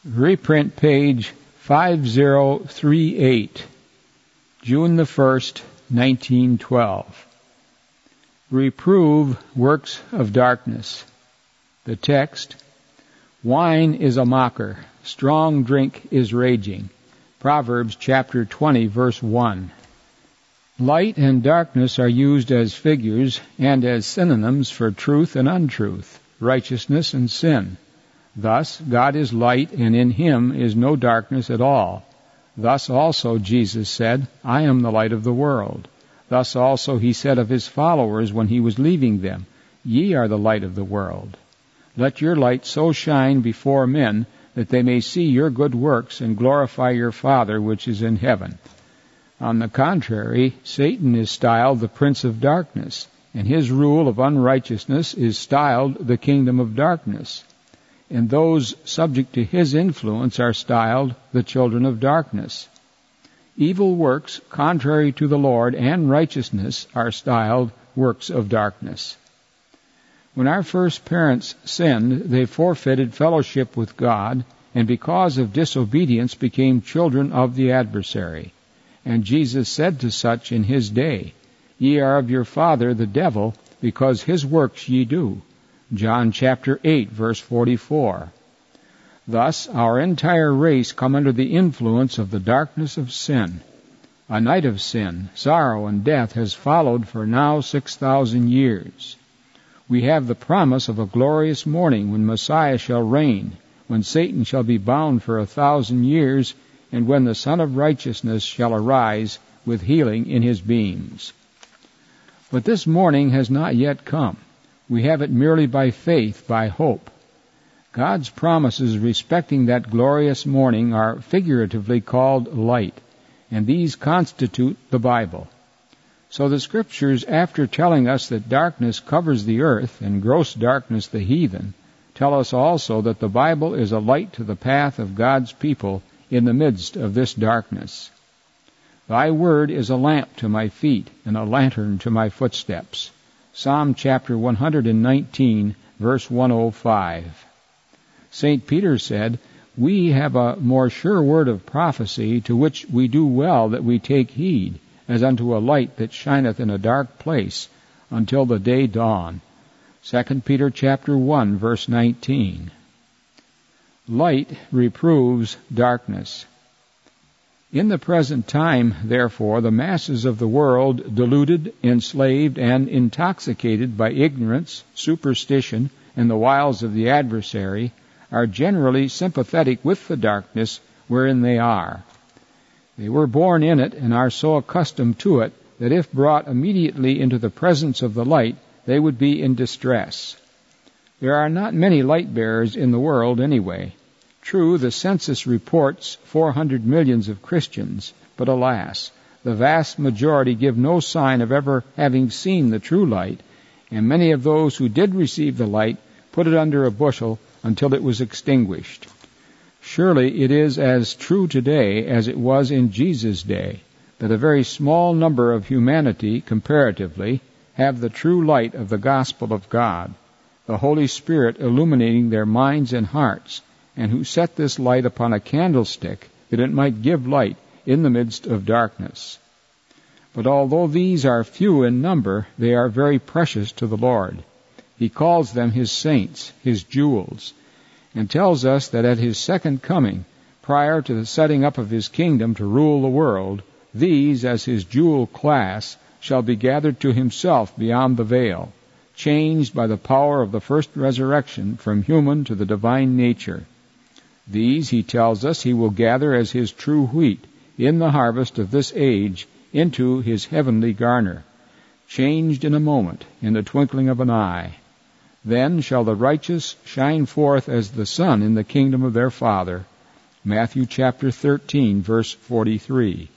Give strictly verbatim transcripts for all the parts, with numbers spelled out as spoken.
Reprint page five zero three eight, June the first, nineteen twelve. Reprove works of darkness. The text, wine is a mocker, strong drink is raging. Proverbs chapter twenty, verse one. Light and darkness are used as figures and as synonyms for truth and untruth, righteousness and sin. Thus, God is light, and in Him is no darkness at all. Thus also Jesus said, I am the light of the world. Thus also He said of His followers when He was leaving them, Ye are the light of the world. Let your light so shine before men that they may see your good works and glorify your Father which is in heaven. On the contrary, Satan is styled the prince of darkness, and his rule of unrighteousness is styled the kingdom of darkness. And those subject to his influence are styled the children of darkness. Evil works contrary to the Lord and righteousness are styled works of darkness. When our first parents sinned, they forfeited fellowship with God, and because of disobedience became children of the adversary. And Jesus said to such in His day, Ye are of your father the devil, because his works ye do. John chapter eight, verse forty-four. Thus, our entire race come under the influence of the darkness of sin. A night of sin, sorrow, and death has followed for now six thousand years. We have the promise of a glorious morning when Messiah shall reign, when Satan shall be bound for a thousand years, and when the Son of Righteousness shall arise with healing in His beams. But this morning has not yet come. We have it merely by faith, by hope. God's promises respecting that glorious morning are figuratively called light, and these constitute the Bible. So the Scriptures, after telling us that darkness covers the earth and gross darkness the heathen, tell us also that the Bible is a light to the path of God's people in the midst of this darkness. Thy word is a lamp to my feet and a lantern to my footsteps. Psalm chapter one hundred nineteen, verse one oh five. Saint Peter said, We have a more sure word of prophecy, to which we do well that we take heed, as unto a light that shineth in a dark place, until the day dawn. Second Peter chapter one, verse nineteen. Light reproves darkness. In the present time, therefore, the masses of the world, deluded, enslaved, and intoxicated by ignorance, superstition, and the wiles of the adversary, are generally sympathetic with the darkness wherein they are. They were born in it and are so accustomed to it that if brought immediately into the presence of the light, they would be in distress. There are not many light-bearers in the world anyway. True, the census reports four hundred millions of Christians, but alas, the vast majority give no sign of ever having seen the true light, and many of those who did receive the light put it under a bushel until it was extinguished. Surely it is as true today as it was in Jesus' day, that a very small number of humanity, comparatively, have the true light of the gospel of God, the Holy Spirit illuminating their minds and hearts, and who set this light upon a candlestick that it might give light in the midst of darkness. But although these are few in number, they are very precious to the Lord. He calls them His saints, His jewels, and tells us that at His second coming, prior to the setting up of His kingdom to rule the world, these, as His jewel class, shall be gathered to Himself beyond the veil, changed by the power of the first resurrection from human to the divine nature. These, He tells us, He will gather as His true wheat in the harvest of this age into His heavenly garner, changed in a moment, in the twinkling of an eye. Then shall the righteous shine forth as the sun in the kingdom of their Father. Matthew chapter thirteen, verse forty-three.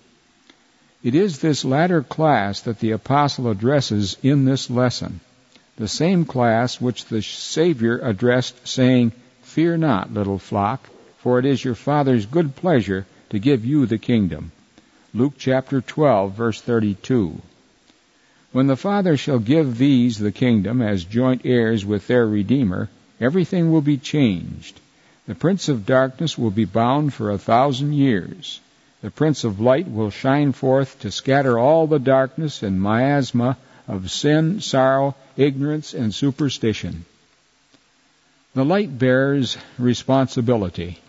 It is this latter class that the apostle addresses in this lesson, the same class which the Savior addressed, saying, Fear not, little flock, for it is your Father's good pleasure to give you the kingdom. Luke chapter twelve, verse thirty-two. When the Father shall give these the kingdom as joint heirs with their Redeemer, everything will be changed. The prince of darkness will be bound for a thousand years. The prince of light will shine forth to scatter all the darkness and miasma of sin, sorrow, ignorance, and superstition. The light bearer's responsibility.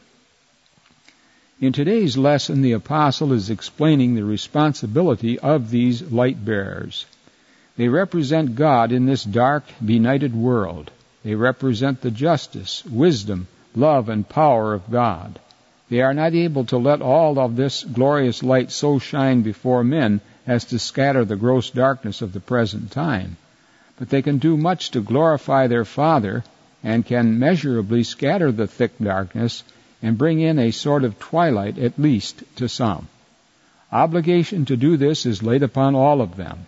In today's lesson, the apostle is explaining the responsibility of these light bearers. They represent God in this dark, benighted world. They represent the justice, wisdom, love, and power of God. They are not able to let all of this glorious light so shine before men as to scatter the gross darkness of the present time. But they can do much to glorify their Father, and can measurably scatter the thick darkness and bring in a sort of twilight, at least to some. Obligation to do this is laid upon all of them.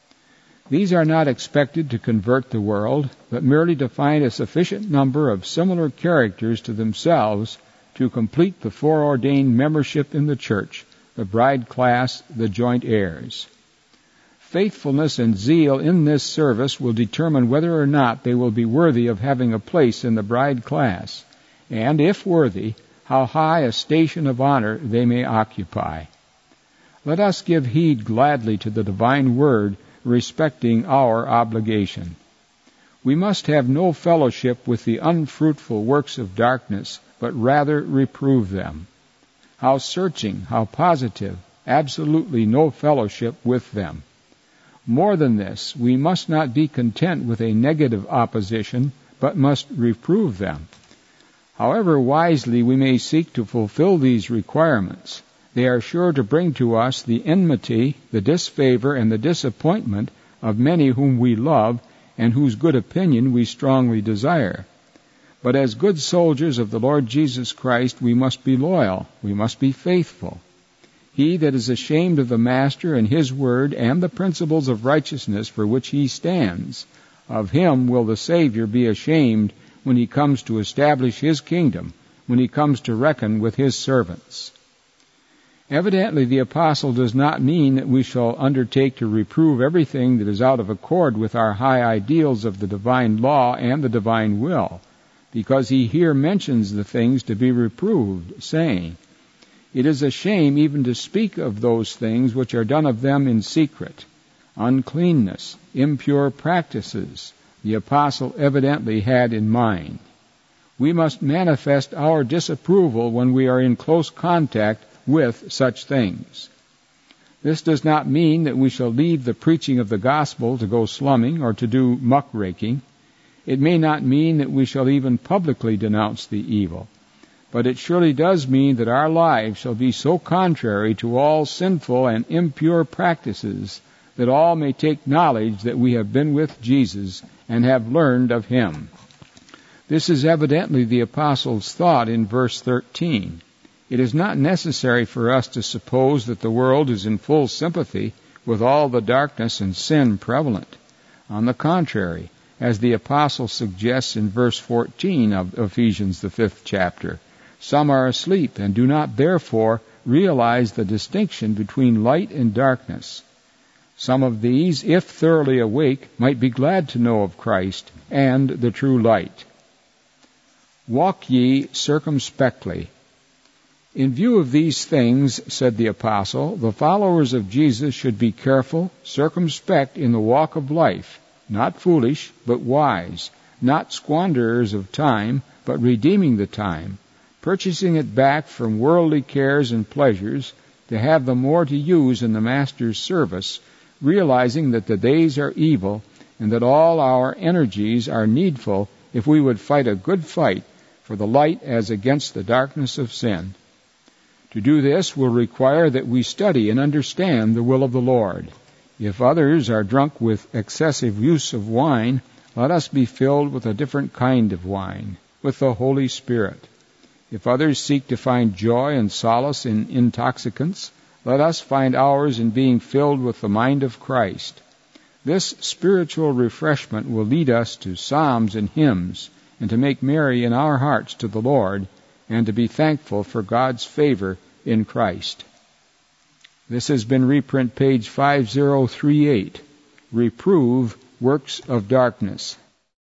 These are not expected to convert the world, but merely to find a sufficient number of similar characters to themselves to complete the foreordained membership in the church, the bride class, the joint heirs. Faithfulness and zeal in this service will determine whether or not they will be worthy of having a place in the bride class, and, if worthy, how high a station of honor they may occupy. Let us give heed gladly to the divine word respecting our obligation. We must have no fellowship with the unfruitful works of darkness, but rather reprove them. How searching, how positive, absolutely no fellowship with them. More than this, we must not be content with a negative opposition, but must reprove them. However wisely we may seek to fulfill these requirements, they are sure to bring to us the enmity, the disfavor, and the disappointment of many whom we love and whose good opinion we strongly desire. But as good soldiers of the Lord Jesus Christ, we must be loyal, we must be faithful. He that is ashamed of the Master and His word and the principles of righteousness for which he stands, of him will the Savior be ashamed when he comes to establish His kingdom, when he comes to reckon with His servants. Evidently, the apostle does not mean that we shall undertake to reprove everything that is out of accord with our high ideals of the divine law and the divine will, because he here mentions the things to be reproved, saying, "It is a shame even to speak of those things which are done of them in secret." Uncleanness, impure practices, the apostle evidently had in mind. We must manifest our disapproval when we are in close contact with such things. This does not mean that we shall leave the preaching of the gospel to go slumming or to do muckraking. It may not mean that we shall even publicly denounce the evil, but it surely does mean that our lives shall be so contrary to all sinful and impure practices that all may take knowledge that we have been with Jesus and have learned of Him. This is evidently the apostle's thought in verse thirteen. It is not necessary for us to suppose that the world is in full sympathy with all the darkness and sin prevalent. On the contrary, as the apostle suggests in verse fourteen of Ephesians, the fifth chapter, some are asleep and do not therefore realize the distinction between light and darkness. Some of these, if thoroughly awake, might be glad to know of Christ and the true light. Walk ye circumspectly. In view of these things, said the apostle, the followers of Jesus should be careful, circumspect in the walk of life, not foolish, but wise, not squanderers of time, but redeeming the time, purchasing it back from worldly cares and pleasures, to have the more to use in the Master's service, realizing that the days are evil, and that all our energies are needful if we would fight a good fight for the light as against the darkness of sin. To do this will require that we study and understand the will of the Lord. If others are drunk with excessive use of wine, let us be filled with a different kind of wine, with the Holy Spirit. If others seek to find joy and solace in intoxicants, let us find ours in being filled with the mind of Christ. This spiritual refreshment will lead us to psalms and hymns, and to make merry in our hearts to the Lord, and to be thankful for God's favor in Christ. This has been reprint page five oh three eight. Reprove Works of Darkness.